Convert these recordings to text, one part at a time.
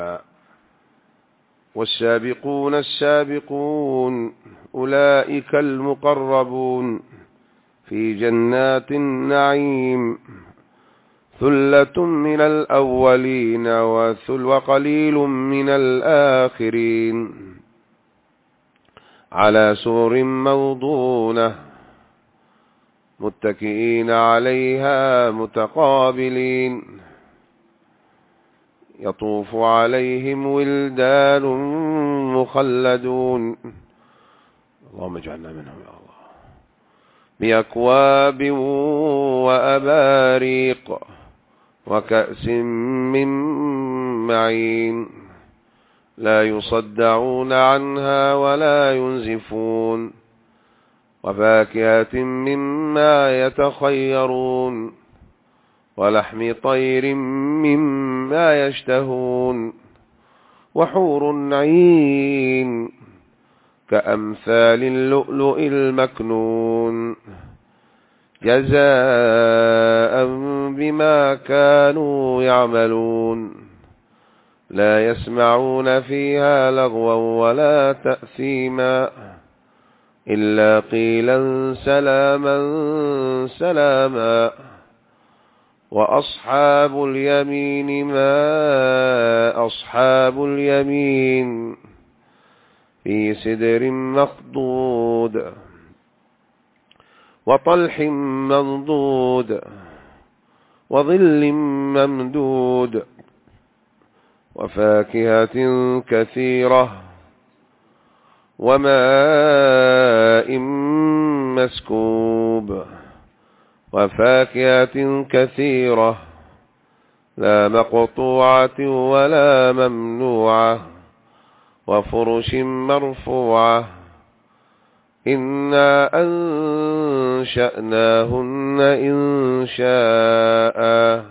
والسابقون السابقون أولئك المقربون في جنات النعيم ثلة من الأولين وقليل من الآخرين على سرر موضونة متكئين عليها متقابلين يطوف عليهم ولدان مخلدون اللهم اجعلنا منهم يا الله بأكواب وأباريق وكأس من معين لا يصدعون عنها ولا ينزفون وفاكهة مما يتخيرون ولحم طير مما يشتهون وحور عين كأمثال اللؤلؤ المكنون جزاء بما كانوا يعملون لا يسمعون فيها لغوا ولا تأثيما إلا قيلا سلاما سلاما وأصحاب اليمين ما أصحاب اليمين في سدر مخضود وطلح منضود وظل ممدود وفاكهة كثيرة وماء مسكوب وفاكهة كثيرة لا مقطوعة ولا ممنوعة وفرش مرفوعة إنا أنشأناهن إن شاء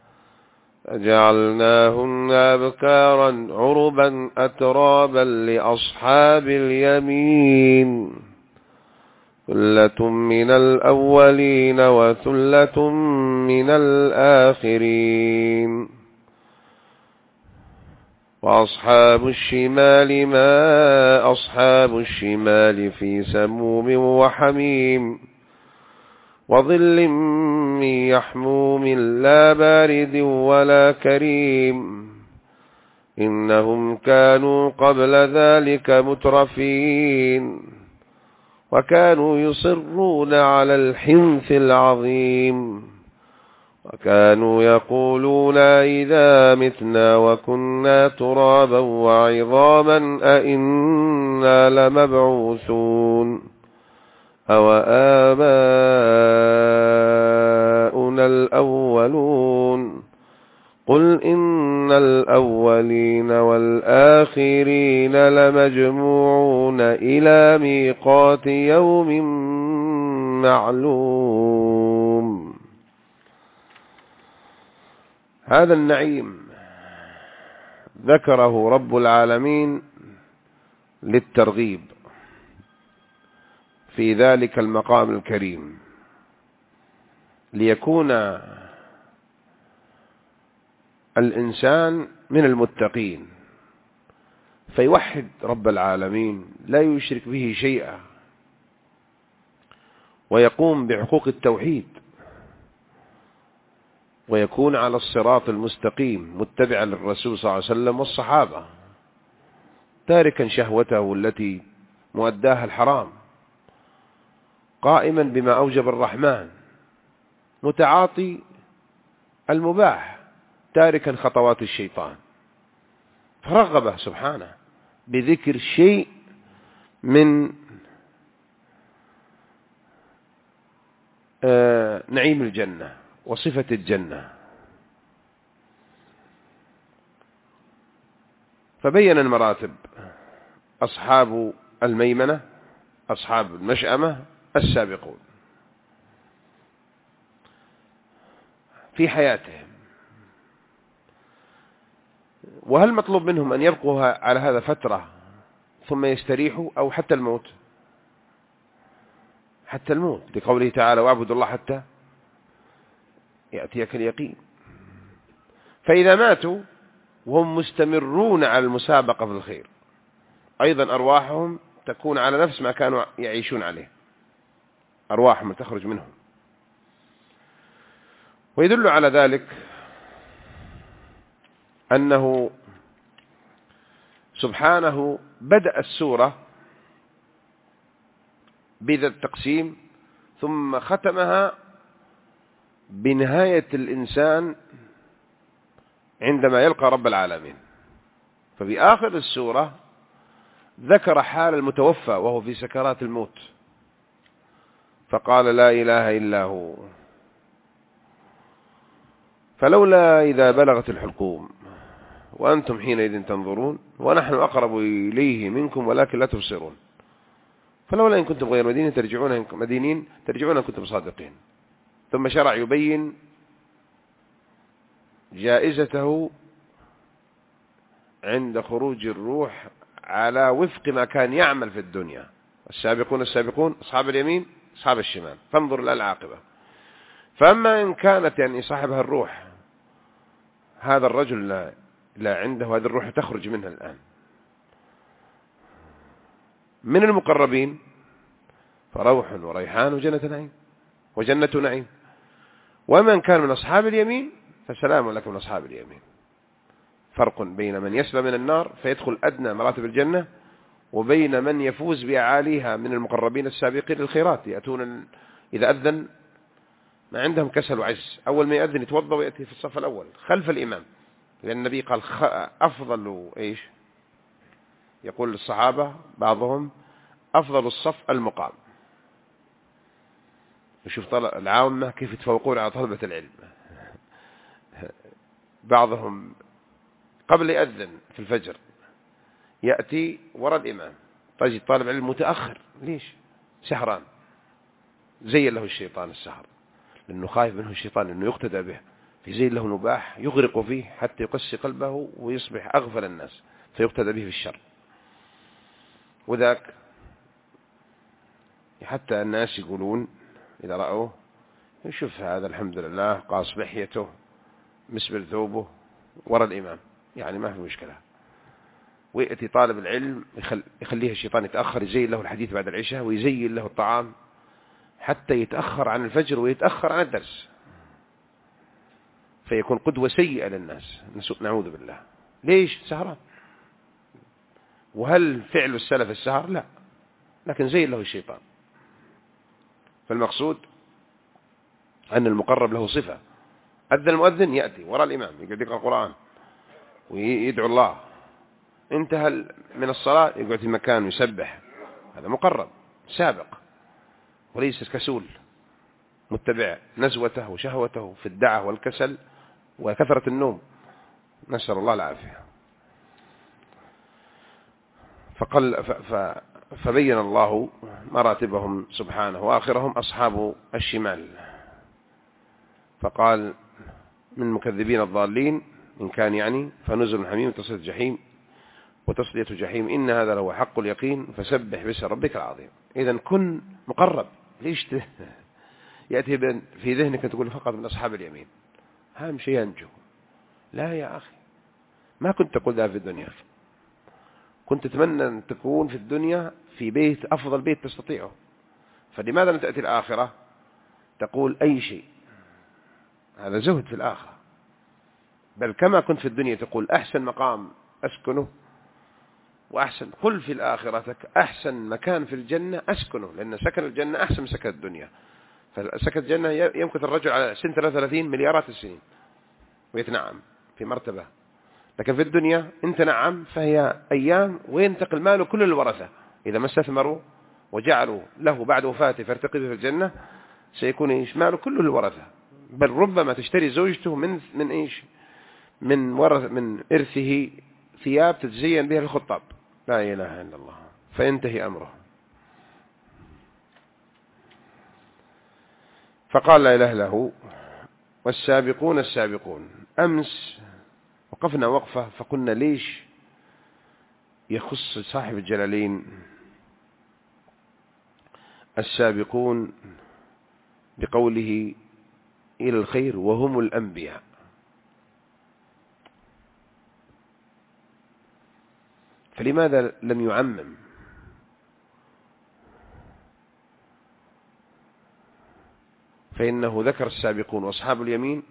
فجعلناهن أبكارا عربا أترابا لأصحاب اليمين ثلة من الأولين وثلة من الآخرين وأصحاب الشمال ما أصحاب الشمال في سموم وحميم وظل من يحموم لا بارد ولا كريم إنهم كانوا قبل ذلك مترفين وكانوا يصرون على الحنث العظيم وكانوا يقولون إذا متنا وكنا ترابا وعظاما أئنا لمبعوثون أو آباؤنا الأولون قل إن الأولين والآخرين لمجموعون إلى ميقات يوم معلوم. هذا النعيم ذكره رب العالمين للترغيب في ذلك المقام الكريم ليكون الإنسان من المتقين فيوحد رب العالمين لا يشرك به شيئا ويقوم بحقوق التوحيد ويكون على الصراط المستقيم متبعا للرسول صلى الله عليه وسلم والصحابة تاركا شهوته التي مؤداها الحرام قائما بما أوجب الرحمن متعاطي المباح تاركا خطوات الشيطان فرغبه سبحانه بذكر شيء من نعيم الجنة وصفة الجنة فبين المراتب أصحاب الميمنة أصحاب المشأمة السابقون في حياتهم وهل مطلوب منهم أن يبقوا على هذا فترة ثم يستريحوا أو حتى الموت حتى الموت لقوله تعالى واعبدوا الله حتى يأتيك اليقين فإذا ماتوا وهم مستمرون على المسابقة في الخير، أيضا أرواحهم تكون على نفس ما كانوا يعيشون عليه، أرواحهم تخرج منهم. ويدل على ذلك أنه سبحانه بدأ السورة بذا التقسيم ثم ختمها بنهاية الإنسان عندما يلقى رب العالمين. ففي آخر السورة ذكر حال المتوفى وهو في سكرات الموت، فقال لا إله إلا هو فلولا إذا بلغت الحلقوم وأنتم حينئذ تنظرون ونحن أقرب إليه منكم ولكن لا تبصرون فلولا إن كنتم غير مدينين ترجعون إن كنتم صادقين. ثم شرع يبين جائزته عند خروج الروح على وفق ما كان يعمل في الدنيا. السابقون السابقون أصحاب اليمين أصحاب الشمال، فانظر إلى العاقبة. فأما إن كانت يعني صاحبها الروح هذا الرجل لا عنده هذه الروح تخرج منها الآن من المقربين فروح وريحان وجنة نعيم. ومن كان من أصحاب اليمين فسلام لكم من أصحاب اليمين. فرق بين من يسلم من النار فيدخل أدنى مراتب الجنة وبين من يفوز بأعاليها من المقربين السابقين للخيرات. يأتون إذا أذن ما عندهم كسل وعجز، أول ما يأذن يتوضأ ويأتي في الصف الأول خلف الإمام، لأن النبي قال أفضل إيش، يقول للصحابة بعضهم أفضل الصف المقام. وشوف العامة كيف يتفوقون على طلبة العلم. بعضهم قبل يأذن في الفجر يأتي وراء الإمام، تجد طالب علم متأخر، ليش؟ سهران، زين له الشيطان السهر، لأنه خايف منه الشيطان أنه يقتدى به، فيزين له نباح يغرق فيه حتى يقسي قلبه ويصبح أغفل الناس فيقتدى به في الشر. وذاك حتى الناس يقولون إذا رأوه يشوف هذا الحمد لله قاص لحيته مسبل ثوبه وراء الإمام، يعني ما في مشكلة. ويأتي طالب العلم يخليه الشيطان يتأخر، يزين له الحديث بعد العشاء ويزين له الطعام حتى يتأخر عن الفجر ويتأخر عن الدرس، فيكون قدوة سيئة للناس، نعوذ بالله. ليش؟ سهران. وهل فعل السلف السهر؟ لا، لكن زين له الشيطان. فالمقصود أن المقرب له صفة. أذن المؤذن يأتي وراء الإمام يقعد يقرأ القرآن ويدعو الله، انتهى من الصلاة يقعد في مكان يسبح، هذا مقرب سابق وليس كسول متبع نزوته وشهوته في الدعة والكسل وكثرة النوم، نسأل الله العافية. فبين الله مراتبهم سبحانه، وآخرهم أصحاب الشمال، فقال من مكذبين الضالين إن كان يعني فنزل حميم وتصلية جحيم إن هذا لو حق اليقين فسبح باسم ربك العظيم. إذن كن مقرب. ليش يأتي في ذهنك تقول فقط من أصحاب اليمين أهم شيء ينجو؟ لا يا أخي، ما كنت تقول ذا في الدنيا، كنت تتمنى أن تكون في الدنيا في بيت أفضل بيت تستطيعه، فلماذا لم تأتي الآخرة تقول أي شيء؟ هذا زهد في الآخرة. بل كما كنت في الدنيا تقول أحسن مقام أسكنه وأحسن، قل في الآخرة أحسن مكان في الجنة أسكنه، لأن سكن الجنة أحسن من سكن الدنيا. فسكن الجنة يمكث الرجل على سن 33 مليارات السنين ويتنعم في مرتبة، لكن في الدنيا انت نعم فهي أيام وينتقل ماله كل الورثة. إذا ما استثمروا وجعلوا له بعد وفاته فارتقي في الجنة سيكون ماله كل الورثة، بل ربما تشتري زوجته من إيش، من إرثه ثياب تتزين بها الخطاب، لا إله إلا الله، فينتهي أمره. فقال لا إله إلا هو والسابقون السابقون. أمس وقفنا وقفة فقلنا ليش يخص صاحب الجلالين السابقون بقوله إلى الخير وهم الأنبياء؟ فلماذا لم يعمم؟ فإنه ذكر السابقون وأصحاب اليمين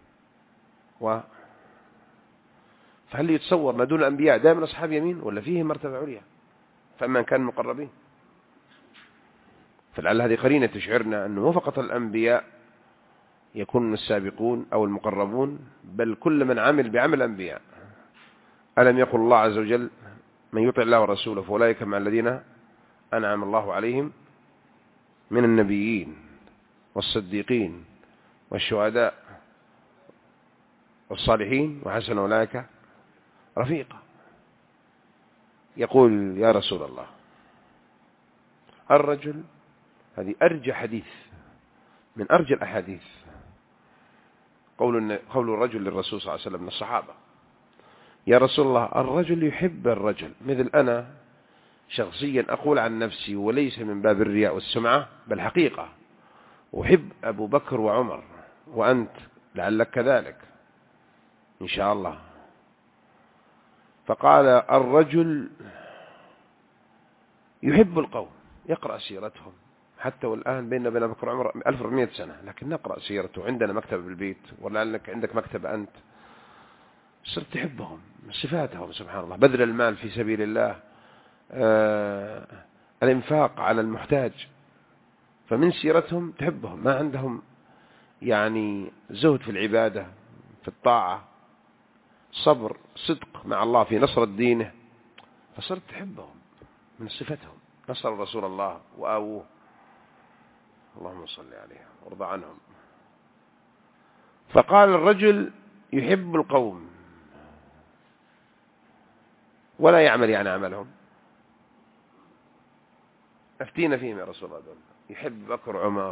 فهل يتصور ما دون الأنبياء دائما أصحاب يمين ولا فيهم مرتبة عليا فأما كان مقربين؟ فلعل هذه قرينة تشعرنا أنه مو فقط الأنبياء يكون السابقون أو المقربون، بل كل من عمل بعمل الأنبياء. ألم يقل الله عز وجل من يطع الله ورسوله فأولئك مع الذين أنعم الله عليهم من النبيين والصديقين والشهداء والصالحين وحسن أولئك رفيقا. يقول يا رسول الله الرجل، هذه أرجى حديث من أرجى الأحاديث، قول الرجل للرسول صلى الله عليه وسلم من الصحابة: يا رسول الله الرجل يحب الرجل، مثل أنا شخصيا أقول عن نفسي وليس من باب الرياء والسمعة بل حقيقة، أحب أبو بكر وعمر، وأنت لعلك كذلك إن شاء الله. فقال الرجل يحب القوم، يقرأ سيرتهم، حتى والآن بيننا وبين أبو بكر وعمر 1400 سنة، لكن نقرأ سيرته، عندنا مكتبة بالبيت ولعلك عندك مكتبة أنت، صرت تحبهم من صفاتهم سبحان الله، بذل المال في سبيل الله، الإنفاق على المحتاج، فمن سيرتهم تحبهم، ما عندهم يعني زهد في العبادة في الطاعة، صبر صدق مع الله في نصر دينه، فصرت تحبهم من صفتهم، نصر رسول الله وآووه، اللهم صل عليه وارضى عنهم. فقال الرجل يحب القوم ولا يعمل يعني عملهم، افتينا فيهم يا رسول الله، يحب بكر وعمر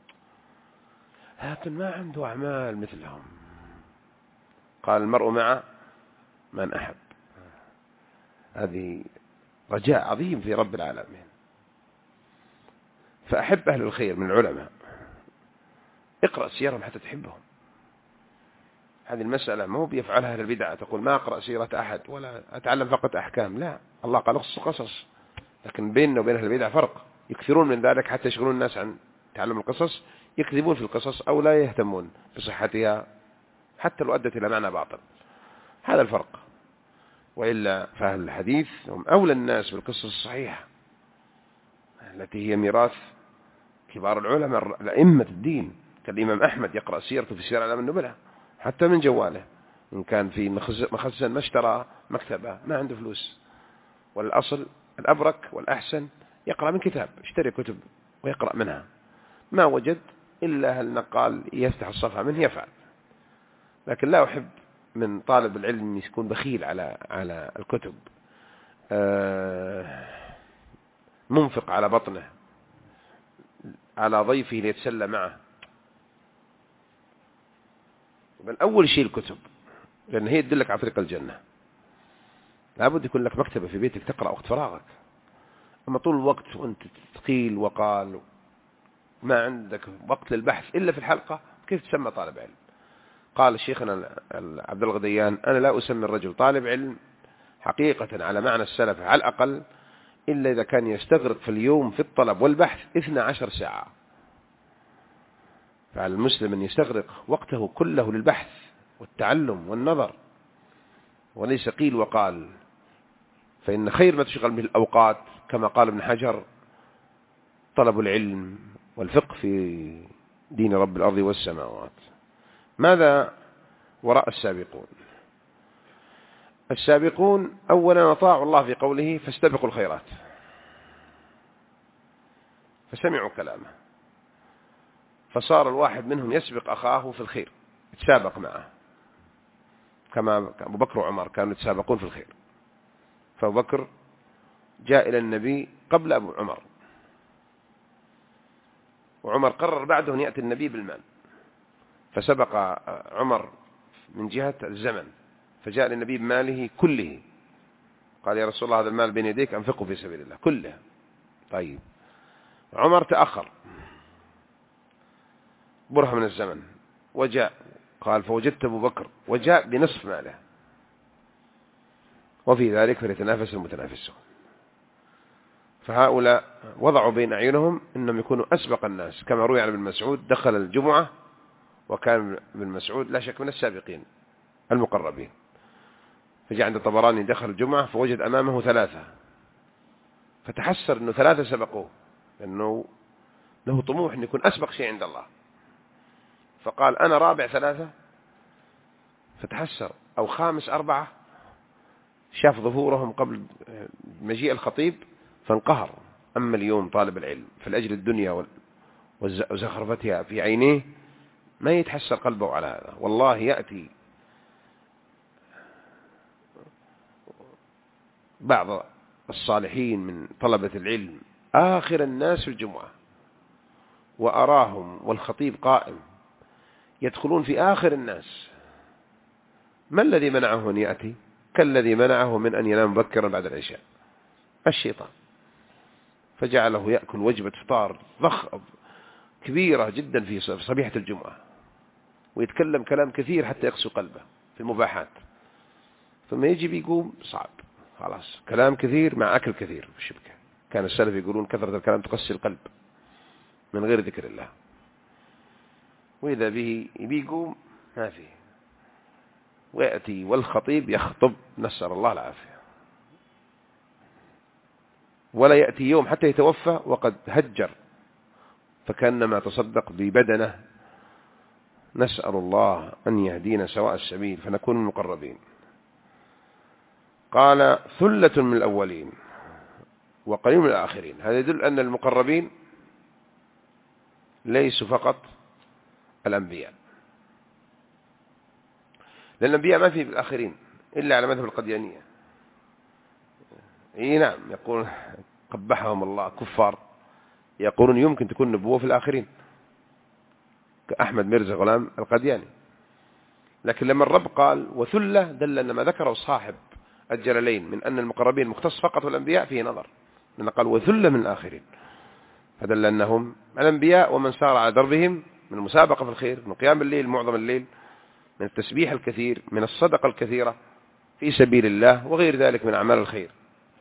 لكن ما عنده أعمال مثلهم. قال المرء مع من أحب، هذه رجاء عظيم في رب العالمين. فأحب أهل الخير من العلماء، اقرأ سيرهم حتى تحبهم. هذه المسألة ما هو بيفعلها أهل البدع، تقول ما أقرأ سيرة أحد ولا أتعلم فقط أحكام، لا، الله قال اقصص قصص، لكن بيننا وبين أهل البدع فرق، يكثرون من ذلك حتى يشغلون الناس عن تعلم القصص، يكذبون في القصص أو لا يهتمون بصحتها حتى لو أدت إلى معنى باطل، هذا الفرق. وإلا فأهل الحديث هم أولى الناس بالقصص الصحيحة التي هي ميراث كبار العلماء الأئمة الدين، كالإمام أحمد يقرأ سيرته في سير أعلام النبلة حتى من جواله، إن كان في مخزن ما اشترى مكتبة ما عنده فلوس، والأصل الأبرك والأحسن يقرأ من كتاب، اشتري كتب ويقرأ منها، ما وجد إلا النقال يفتح الصفحة منه يفعل. لكن لا أحب من طالب العلم يكون بخيل على الكتب، منفق على بطنه على ضيفه ليتسلى معه، بل أول شيء الكتب، لأن هي تدلك على طريق الجنة. لابد يكون لك مكتبة في بيتك تقرأ وقت فراغك، أما طول الوقت وأنت تقيل وقال ما عندك وقت للبحث إلا في الحلقة، كيف تسمى طالب علم؟ قال شيخنا عبد الغديان أنا لا أسمي الرجل طالب علم حقيقة على معنى السلف على الأقل إلا إذا كان يستغرق في اليوم في الطلب والبحث 12 ساعة. فعلى المسلم أن يستغرق وقته كله للبحث والتعلم والنظر، وليس قيل وقال، فإن خير ما تشغل به الأوقات كما قال ابن حجر طلب العلم والفقه في دين رب الأرض والسماوات. ماذا وراء السابقون؟ السابقون أولا أطاعوا الله في قوله فاستبقوا الخيرات، فسمعوا كلامه، فصار الواحد منهم يسبق أخاه في الخير، يتسابق معه، كما أبو بكر وعمر كانوا يتسابقون في الخير. فأبو بكر جاء إلى النبي قبل أبو عمر، وعمر قرر بعده أن يأتي النبي بالمال، فسبق عمر من جهة الزمن، فجاء للنبي بماله كله، قال يا رسول الله هذا المال بين يديك أنفقه في سبيل الله كله. طيب عمر تأخر برهة من الزمن وجاء، قال فوجدت أبو بكر وجاء بنصف ماله، وفي ذلك فليتنافس المتنافسون. فهؤلاء وضعوا بين أعينهم أنهم يكونوا أسبق الناس، كما روي عن ابن مسعود دخل الجمعة، وكان ابن مسعود لا شك من السابقين المقربين. فجاء عند الطبراني دخل الجمعة فوجد أمامه 3، فتحسر أنه 3 سبقوه، لأنه له طموح أن يكون أسبق شيء عند الله، فقال أنا رابع 3، فتحسر، أو خامس 4، شاف ظهورهم قبل مجيء الخطيب فانقهر. أما اليوم طالب العلم فلأجل الدنيا وزخرفتها في عينيه ما يتحسر قلبه على هذا. والله يأتي بعض الصالحين من طلبة العلم آخر الناس في الجمعة، وأراهم والخطيب قائم يدخلون في آخر الناس. ما الذي منعه أن يأتي؟ كالذي منعه من أن ينام مبكرا بعد العشاء، الشيطان. فجعله يأكل وجبة فطار ضخم كبيرة جدا في صبيحة الجمعة، ويتكلم كلام كثير حتى يقسو قلبه في المباحات، ثم يجي يقوم صعب، خلاص كلام كثير مع أكل كثير في الشبكة. كان السلف يقولون كثرة الكلام تقسي القلب من غير ذكر الله، وإذا به يقوم ما فيه، ويأتي والخطيب يخطب نسأل الله العافية، ولا يأتي يوم حتى يتوفى وقد هجر فكأنما تصدق ببدنه. نسأل الله أن يهدينا سواء السبيل فنكون المقربين. قال ثلة من الأولين وقليل من الآخرين. هذا يدل أن المقربين ليسوا فقط الأنبياء، لأن الأنبياء ما في بالآخرين إلا على مذهب القديانية. نعم، يقول قبحهم الله كفار، يقولون يمكن تكون نبوة في الآخرين كأحمد ميرزا غلام القدياني. لكن لما الرب قال وثلة دل أن ما ذكره صاحب الجلالين من أن المقربين مختص فقط والأنبياء فيه نظر، لأن قال وثلة من الآخرين، فدل أنهم الأنبياء ومن سار على دربهم من المسابقة في الخير، من قيام الليل معظم الليل، من التسبيح الكثير، من الصدقة الكثيرة في سبيل الله، وغير ذلك من أعمال الخير.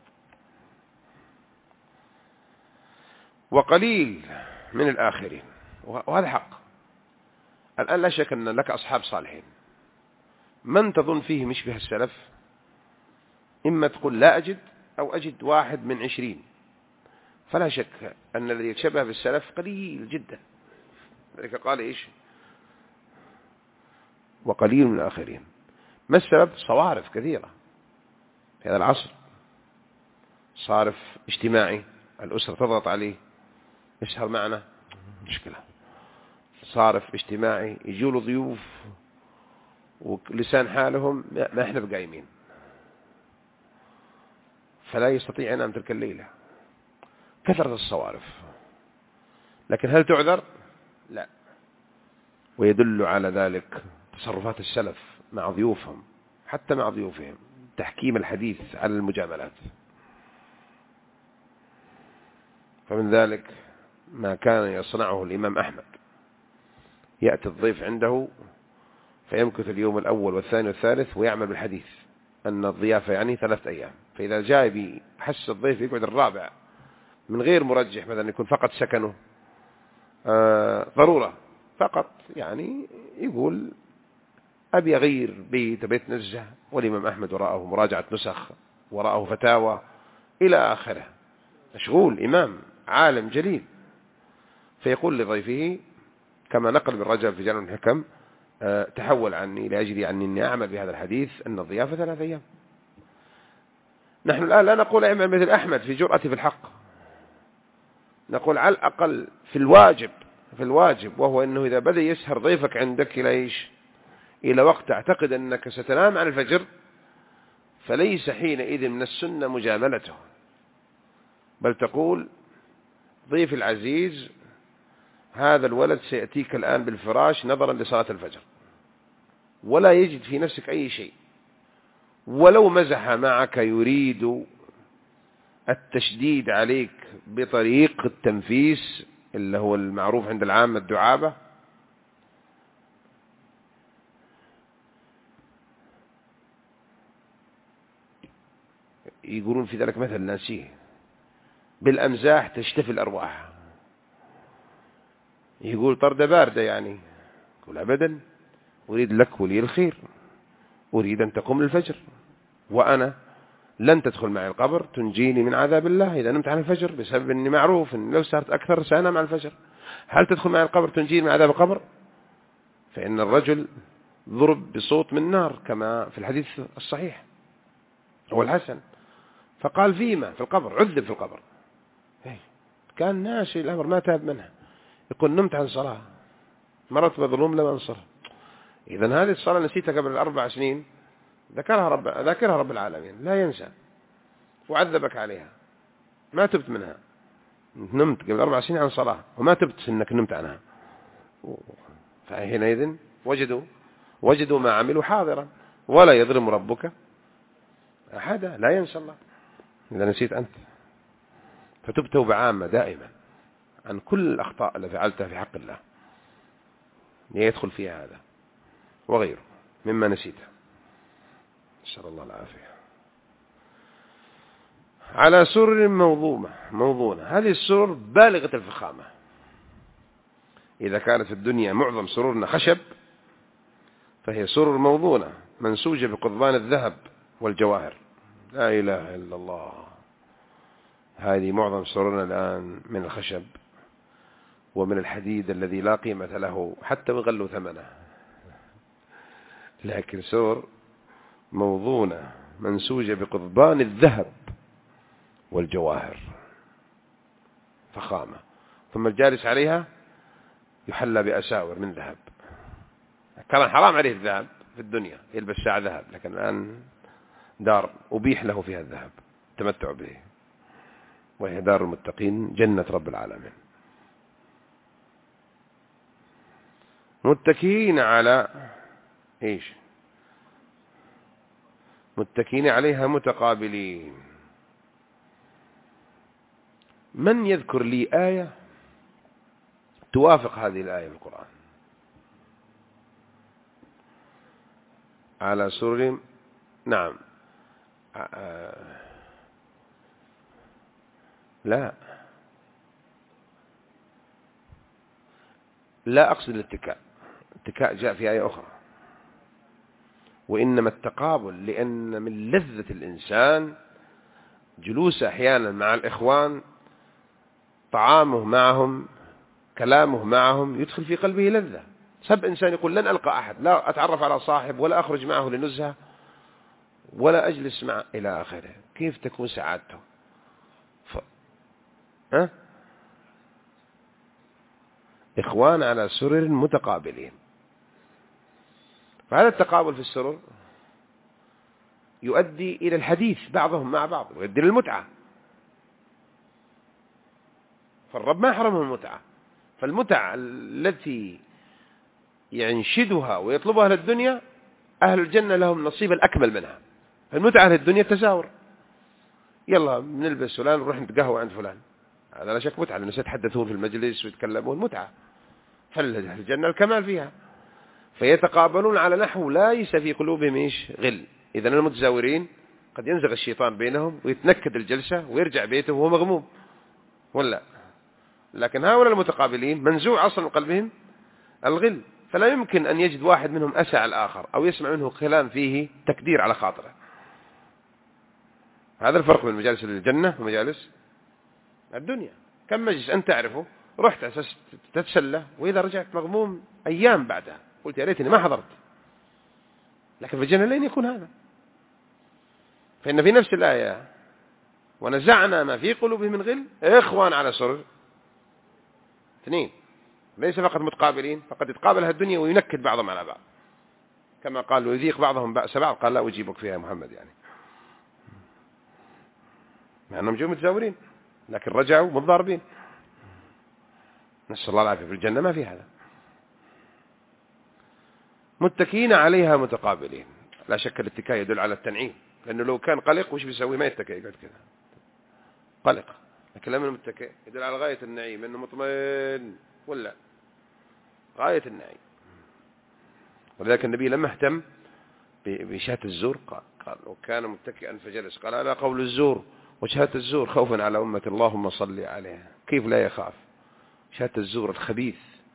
وقليل من الآخرين، وهذا حق. الآن لا شك أن لك أصحاب صالحين، من تظن فيه مشبه السلف؟ إما تقول لا أجد، أو أجد 1 من 20. فلا شك أن الذي يتشبه بالسلف قليل جدا. ذلك قال إيش؟ وقليل من الآخرين. ما السبب؟ صوارف كثيرة في هذا العصر، صارف اجتماعي، الأسرة تضغط عليه يسهر معنا، مشكلة. صارف اجتماعي، يجوا ضيوف ولسان حالهم ما احنا بقايمين، فلا يستطيع أن تلك الليلة. كثرة الصوارف، لكن هل تعذر؟ لا. ويدل على ذلك تصرفات السلف مع ضيوفهم، حتى مع ضيوفهم، تحكيم الحديث على المجاملات. فمن ذلك ما كان يصنعه الإمام أحمد، يأتي الضيف عنده فيمكث اليوم الأول والثاني والثالث ويعمل بالحديث أن الضيافة يعني 3 أيام، فإذا جاء بحس الضيف يقعد الرابع من غير مرجح، مثلا يكون فقط سكنه ضرورة فقط، يعني يقول أبي أغير بيت نزه، والإمام أحمد وراءه مراجعة نسخ، وراءه فتاوى إلى آخره، مشغول، إمام عالم جليل. فيقول لضيفه كما نقل بالرجل في جامع الحكم تحول عني لأجلي عني أني أعمل بهذا الحديث أن الضيافة 3 أيام. نحن الآن لا نقول اعمل مثل أحمد في جرأتي في الحق، نقول على الأقل في الواجب، وهو أنه إذا بدأ يسهر ضيفك عندك إلى إيش؟ إلى وقت تعتقد أنك ستنام عن الفجر، فليس حينئذ من السنة مجاملته، بل تقول ضيف العزيز هذا الولد سيأتيك الآن بالفراش نظرا لصلاة الفجر، ولا يجد في نفسك أي شيء، ولو مزح معك يريد التشديد عليك بطريق التنفيس اللي هو المعروف عند العامة الدعابة، يقولون في ذلك مثل ناسيه: بالأمزاح تشتفي الأرواح. يقول طردة باردة يعني. يقول أبدا، أريد لك ولي الخير، أريد أن تقوم الفجر، وأنا لن تدخل معي القبر تنجيني من عذاب الله إذا نمت عن الفجر، بسبب أني معروف أن لو صارت أكثر سأنام عن الفجر. هل تدخل معي القبر تنجيني من عذاب القبر؟ فإن الرجل ضرب بصوت من نار كما في الحديث الصحيح هو الحسن، فقال: فيما؟ في القبر، عذب في القبر. كان ناشي الأمر ما تاب منها. يقول: نمت عن صلاة، مرت مظلوم لم أنصره. إذن هذه الصلاة نسيتها قبل 4 سنين، ذاكرها رب العالمين لا ينسى، وعذبك عليها، ما تبت منها. نمت قبل 4 سنين عن صلاة وما تبت أنك نمت عنها. فحينئذ وجدوا ما عملوا حاضرا ولا يظلم ربك أحدا، لا ينسى الله إذا نسيت أنت. فتب توبة عامة دائما عن كل الأخطاء التي فعلتها في حق الله، يدخل فيها هذا وغيره مما نسيته، نسأل الله العافية. على سرر موضونة. هذه السرر بالغة الفخامة. إذا كانت في الدنيا معظم سرورنا خشب، فهي سرر موضونة منسوجة بقضبان الذهب والجواهر. لا إله إلا الله. هذه معظم سرورنا الآن من الخشب ومن الحديد الذي لا قيمة له حتى وغلوا ثمنه، لكن سرر موضونة منسوجة بقضبان الذهب والجواهر، فخامة. ثم الجالس عليها يحلى بأساور من ذهب. كان حرام عليه الذهب في الدنيا، يلبس ساعة ذهب، لكن الآن دار أبيح له فيها الذهب تمتع به، وهي دار المتقين جنة رب العالمين. متكئين على إيش؟ متكئين عليها متقابلين. من يذكر لي آية توافق هذه الآية في القرآن؟ على سرر، نعم. لا أقصد الاتكاء جاء في آية أخرى، وإنما التقابل، لأن من لذة الإنسان جلوس أحيانا مع الإخوان، طعامه معهم، كلامه معهم، يدخل في قلبه لذة. سب إنسان يقول: لن ألقى أحد، لا أتعرف على صاحب، ولا أخرج معه لنزهة، ولا أجلس معه إلى آخره. كيف تكون سعادته؟ إخوان على سرر متقابلين. فهذا التقابل في السرر يؤدي إلى الحديث بعضهم مع بعض، ويؤدي للمتعة. فالرب ما حرمهم المتعة، فالمتعة التي ينشدها ويطلبها للدنيا أهل الجنة لهم نصيب الأكمل منها. المتعة للدنيا تزاور، يلا بنلبس فلان نروح نتقهوى عند فلان، هذا لا شك متعة، الناس يتحدثون في المجلس ويتكلمون، متعة. فالجنة الكمال فيها. فيتقابلون على نحو ليس في قلوبهم إيش؟ غل. إذن المتزاورين قد ينزغ الشيطان بينهم ويتنكد الجلسة ويرجع بيته وهو مغموم، ولا؟ لكن هؤلاء المتقابلين منزوع أصلا من قلبهم الغل، فلا يمكن أن يجد واحد منهم أسع الآخر أو يسمع منه كلام فيه تكدير على خاطره. هذا الفرق بين مجالس الجنة ومجالس الدنيا. كم مجلس أنت تعرفه، رحت أساس تتسلى، وإذا رجعت مغموم أيام بعدها قلت يا ريتني ما حضرت. لكن في الجنة لن يكون هذا. فإن في نفس الآية: ونزعنا ما في قلوبهم من غل إخوان على سرر. اثنين، ليس فقط متقابلين، فقد يتقابلها الدنيا وينكد بعضهم على بعض، كما قال: ويذيق بعضهم بأس بعض. قال: لا أجيبك فيها يا محمد، يعني مع أنهم جاءوا متزاورين لكن رجعوا متضاربين. نسأل الله العافية. في الجنة ما في هذا. متكئين عليها متقابلين. لا شك الاتكاء يدل على التنعيم، لأنه لو كان قلق وش بيسوي؟ ما يتكئ، يقعد كذا قلق. لكن لما المتكئ يدل على غاية النعيم، أنه مطمئن، ولا غاية النعيم. ولذلك النبي لما اهتم بشاة الزور قال وكان متكئا فجلس. قال ألا قول الزور وشهادة الزور خوفا على أمة اللهم صل عليها. كيف لا يخاف؟ شهادة الزور الخبيث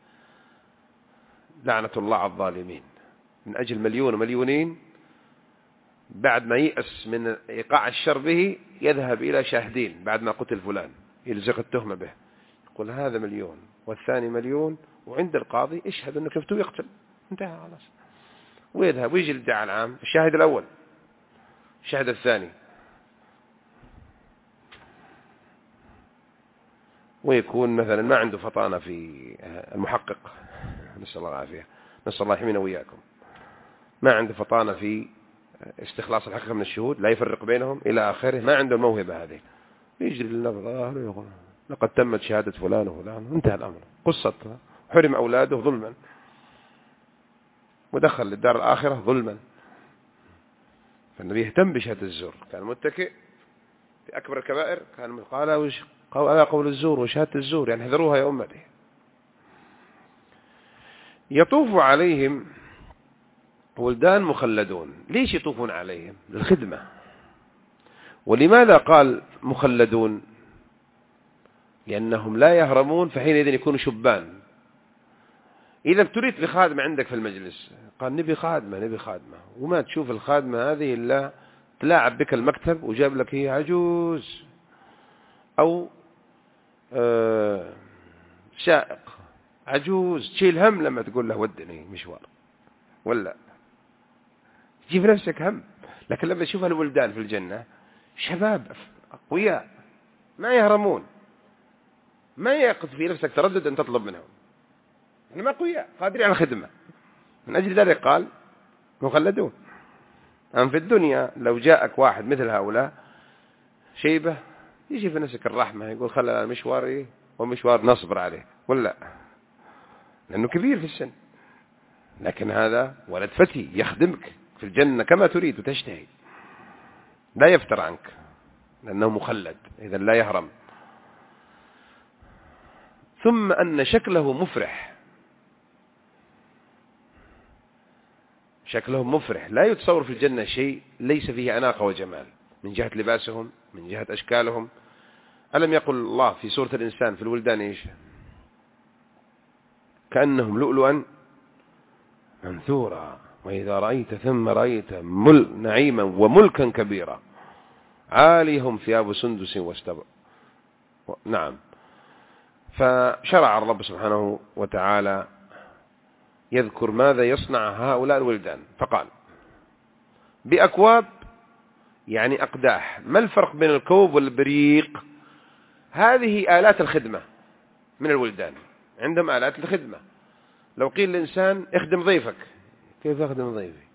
لعنة الله على الظالمين، من أجل مليون ومليونين بعد ما يأس من إيقاع الشر به يذهب إلى شاهدين بعد ما قتل فلان يلزق التهمة به، يقول هذا مليون والثاني مليون، وعند القاضي اشهد أنه كفته يقتل، انتهى خلاص. ويذهب ويجي الادعاء العام، الشاهد الأول الشاهد الثاني، ويكون مثلا ما عنده فطانة في المحقق، نسأل الله العافية، نسأل الله يحمينا وإياكم، ما عنده فطانة في استخلاص الحقيقة من الشهود، لا يفرق بينهم إلى آخره، ما عنده الموهبة هذه، يجري للنظر ويقول لقد تمت شهادة فلان وفلان، انتهى الأمر، قصة حرم أولاده ظلما ودخل للدار الآخرة ظلما. فالنبي يهتم بشهادة الزور، كان متكئ في أكبر الكبائر، كان قال ألا قول الزور وشهادة الزور، يعني احذروها يا أمتي. يطوف عليهم ولدان مخلدون. ليش يطوفون عليهم؟ للخدمة. ولماذا قال مخلدون؟ لأنهم لا يهرمون، فحينئذ يكونوا شبان. إذا ابتليت بخادمة عندك في المجلس، قال نبي خادمة نبي خادمة، وما تشوف الخادمة هذه إلا تلاعب بك المكتب وجاب لك هي عجوز أو شائق عجوز تشيل هم لما تقول له ودني مشوار، ولا تجيب نفسك هم. لكن لما تشوف الولدان في الجنة شباب أقوياء ما يهرمون، ما يقف في نفسك تردد أن تطلب منهم، إنما أقوياء قادرين على الخدمة. من أجل ذلك قال مخلدون. أما في الدنيا لو جاءك واحد مثل هؤلاء شيبة يجي في نفسك الرحمة، يقول خلى مشواري ومشوار نصبر عليه، ولا لأنه كبير في السن. لكن هذا ولد فتي يخدمك في الجنة كما تريد وتشتهي، لا يفتر عنك لأنه مخلد، إذا لا يهرم. ثم أن شكله مفرح، شكلهم مفرح، لا يتصور في الجنة شيء ليس فيه أناقة وجمال، من جهة لباسهم، من جهة أشكالهم. ألم يقل الله في سورة الإنسان في الولدان إيش؟ كأنهم لؤلؤا منثورا وإذا رأيت ثم رأيت نعيما وملكا كبيرا عاليهم ثياب سندس واستبرق. نعم. فشرع الرب سبحانه وتعالى يذكر ماذا يصنع هؤلاء الولدان، فقال بأكواب يعني أقداح. ما الفرق بين الكوب والبريق؟ هذه آلات الخدمة من الولدان، عندهم آلات الخدمة. لو قيل للإنسان اخدم ضيفك، كيف أخدم ضيفي؟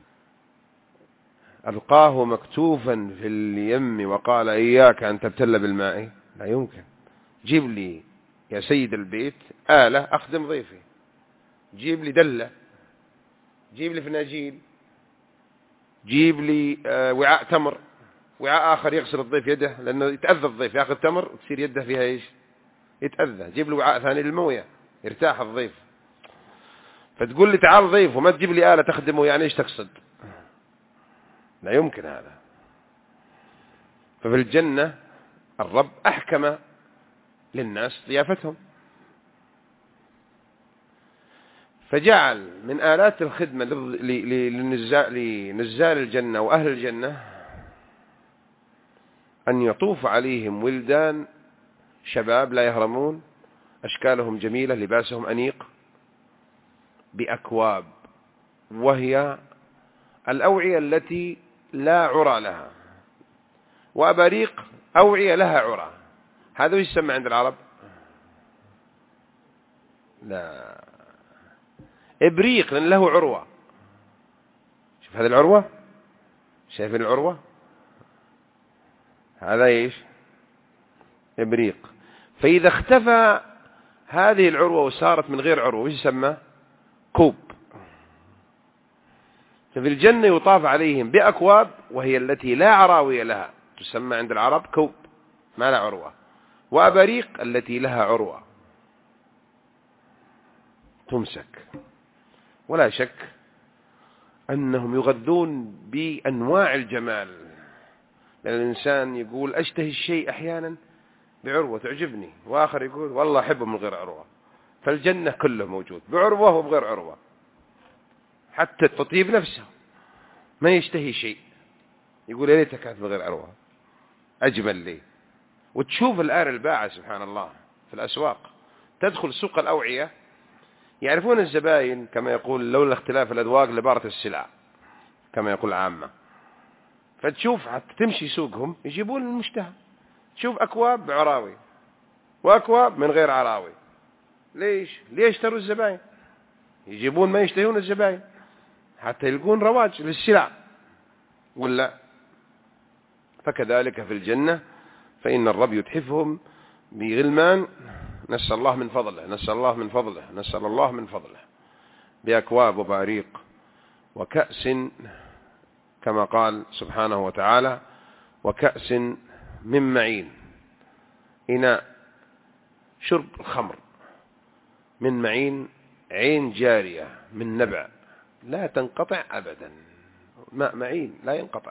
ألقاه مكتوفا في اليم وقال إياك أن تبتل بالماء؟ لا يمكن. جيب لي يا سيد البيت آلة أخدم ضيفي، جيب لي دلة، جيب لي فناجيل، جيب لي وعاء تمر، وعاء آخر يغسل الضيف يده لأنه يتأذى الضيف، يأخذ تمر وتصير يده فيها إيش؟ يتأذى. جيب له وعاء ثاني للموية يرتاح الضيف. فتقول لي تعال ضيف وما تجيب لي آلة تخدمه، يعني إيش تقصد؟ لا يمكن هذا. ففي الجنة الرب أحكم للناس ضيافتهم، فجعل من آلات الخدمة لنزال الجنة وأهل الجنة أن يطوف عليهم ولدان شباب لا يهرمون، أشكالهم جميلة، لباسهم أنيق، بأكواب، وهي الأوعية التي لا عرى لها، وأباريق أوعية لها عرى. هذا وش يسمى عند العرب؟ لا، إبريق، لأن له عروة. شوف هذه العروة، شايفين العروة؟ هذا إيش؟ إبريق. فإذا اختفى هذه العروة وصارت من غير عروة وش يسمى؟ كوب. ففي الجنة يطاف عليهم بأكواب وهي التي لا عراوية لها، تسمى عند العرب كوب ما لا عروة، وأباريق التي لها عروة تمسك. ولا شك أنهم يغذون بأنواع الجمال. لأن الإنسان يقول أشتهي الشيء أحيانا بعروة تعجبني، وآخر يقول والله أحبه من غير عروة. فالجنة كله موجود بعروة وبغير عروة، حتى التطيب نفسه ما يشتهي شيء يقول يا ليتها كانت بغير عروة أجمل لي. وتشوف الآن الباعة سبحان الله في الأسواق، تدخل سوق الأوعية يعرفون الزبائن كما يقول لولا اختلاف الأذواق لبارت السلع كما يقول عامة. فتشوف حتى تمشي سوقهم يجيبون المشتهى، تشوف أكواب بعراوي وأكواب من غير عراوي. ليش يشتروا الزبائن؟ يجيبون ما يشتهون الزبائن حتى يلقون رواج للسلع ولا. فكذلك في الجنة فإن الرب يتحفهم بغلمان، نسأل الله من فضله نسأل الله من فضله نسأل الله من فضله، بأكواب وباريق وكأس كما قال سبحانه وتعالى وكأس من معين، إناء شرب الخمر من معين، عين جارية من نبع لا تنقطع أبدا، ماء معين لا ينقطع.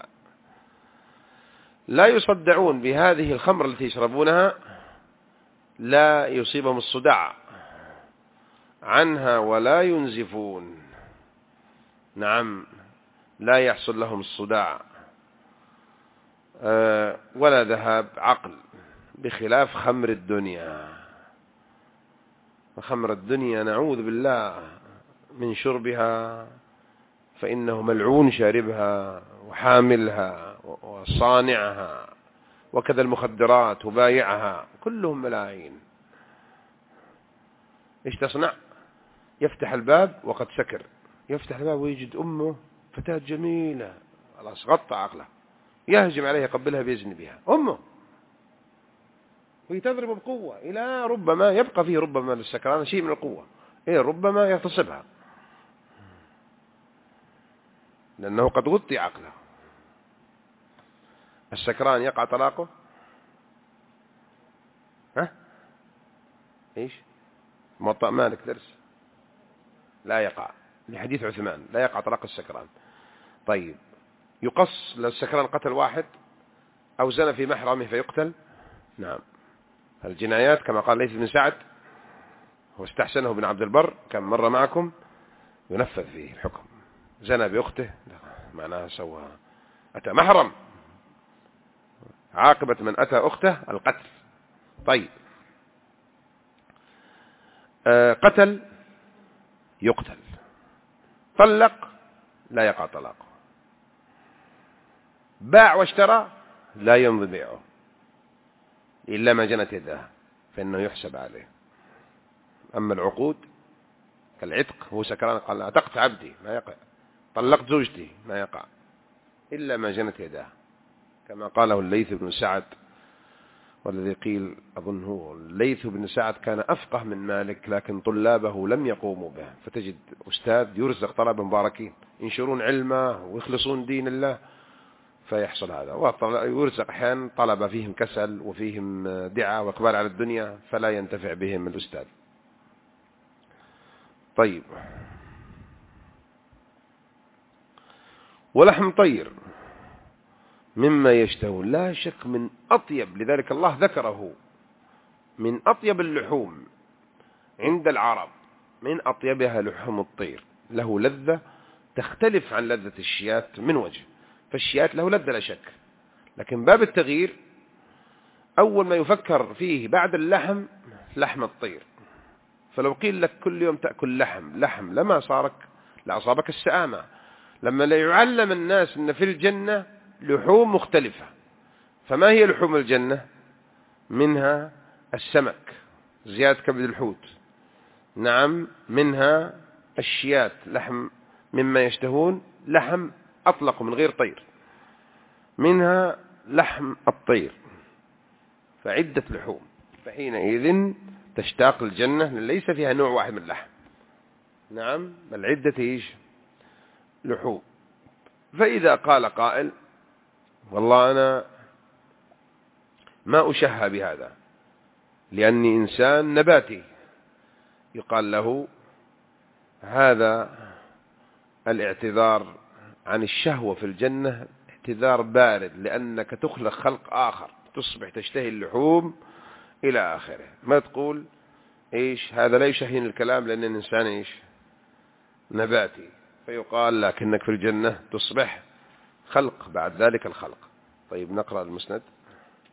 لا يصدعون بهذه الخمر التي يشربونها، لا يصيبهم الصداع عنها ولا ينزفون. نعم لا يحصل لهم الصداع ولا ذهاب عقل، بخلاف خمر الدنيا. وخمر الدنيا نعوذ بالله من شربها، فإنه ملعون شاربها وحاملها وصانعها، وكذا المخدرات وبايعها كلهم ملاعين. إيش تصنع؟ يفتح الباب وقد سكر، يفتح الباب ويجد أمه فتاة جميلة خلاص غطى عقله، يهجم عليها يقبلها بيزن بها أمه، وهي تضرب بقوة إلى ربما يبقى فيه ربما للسكران شيء من القوة، ربما يغتصبها لأنه قد غطي عقله. السكران يقع طلاقه؟ إيش موطأ مالك درس؟ لا يقع، لحديث عثمان لا يقع طلاق السكران. طيب يقص للسكران قتل واحد أو زنى في محرمه فيقتل؟ نعم. الجنايات كما قال ليث بن سعد واستحسنه ابن عبد البر كان مرة معكم ينفذ فيه الحكم، زنى بأخته معناها سوى أتى محرم، عاقبة من أتى أخته القتل. طيب قتل يقتل، طلق لا يقع طلاقه، باع واشترى لا يمضي بيعه إلا ما جنت يداه فإنه يحسب عليه. أما العقود كالعتق، هو سكران قال أعتقت عبدي ما يقع، طلقت زوجتي ما يقع إلا ما جنت يداه، كما قاله الليث بن سعد، والذي قيل أظن هو الليث بن سعد كان أفقه من مالك لكن طلابه لم يقوموا به. فتجد أستاذ يرزق طلبة مباركين ينشرون علمه ويخلصون دين الله فيحصل هذا، ويرزق أحيانا طلبة فيهم كسل وفيهم دعاء وإقبال على الدنيا فلا ينتفع بهم الأستاذ. طيب ولحم طير مما يشتهون، لا شك من أطيب، لذلك الله ذكره من أطيب اللحوم عند العرب، من أطيبها لحوم الطير، له لذة تختلف عن لذة الشيات من وجه. فالشيات له لذة لا شك، لكن باب التغيير أول ما يفكر فيه بعد اللحم لحم الطير. فلو قيل لك كل يوم تأكل لحم لما لأصابك السآمة. لما لا يعلم الناس أن في الجنة لحوم مختلفة. فما هي لحوم الجنة؟ منها السمك زيادة كبد الحوت، نعم، منها الشيات لحم مما يشتهون، لحم أطلق من غير طير، منها لحم الطير، فعدة لحوم. فحينئذ تشتاق الجنة ليس فيها نوع واحد من اللحم، نعم، بل عدة لحوم. فإذا قال قائل والله أنا ما أشهى بهذا لأني إنسان نباتي، يقال له هذا الاعتذار عن الشهوة في الجنة اعتذار بارد، لأنك تخلق خلق آخر، تصبح تشتهي اللحوم إلى آخره. ما تقول إيش هذا لا يشهين الكلام لأن الإنسان إيش نباتي، فيقال لكنك في الجنة تصبح خلق بعد ذلك الخلق. طيب نقرأ المسند.